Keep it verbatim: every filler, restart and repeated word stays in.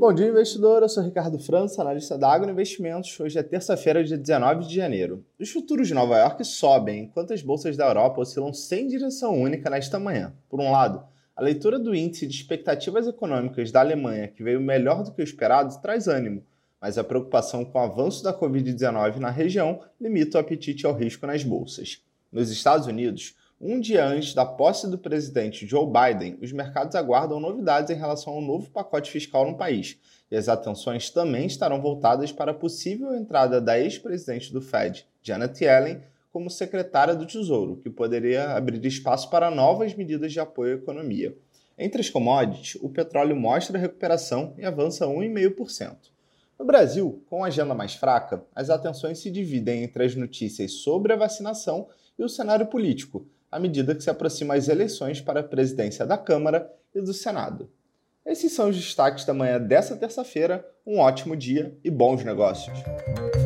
Bom dia, investidor. Eu sou Ricardo França, analista da Agro Investimentos. Hoje é terça-feira, dia dezenove de janeiro. Os futuros de Nova York sobem, enquanto as bolsas da Europa oscilam sem direção única nesta manhã. Por um lado, a leitura do índice de expectativas econômicas da Alemanha, que veio melhor do que o esperado, traz ânimo, mas a preocupação com o avanço da covid dezenove na região limita o apetite ao risco nas bolsas. Nos Estados Unidos, um dia antes da posse do presidente Joe Biden, os mercados aguardam novidades em relação ao novo pacote fiscal no país, e as atenções também estarão voltadas para a possível entrada da ex-presidente do Fed, Janet Yellen, como secretária do Tesouro, que poderia abrir espaço para novas medidas de apoio à economia. Entre as commodities, o petróleo mostra recuperação e avança um vírgula cinco por cento. No Brasil, com a agenda mais fraca, as atenções se dividem entre as notícias sobre a vacinação e o cenário político, à medida que se aproximam as eleições para a presidência da Câmara e do Senado. Esses são os destaques da manhã dessa terça-feira. Um ótimo dia e bons negócios!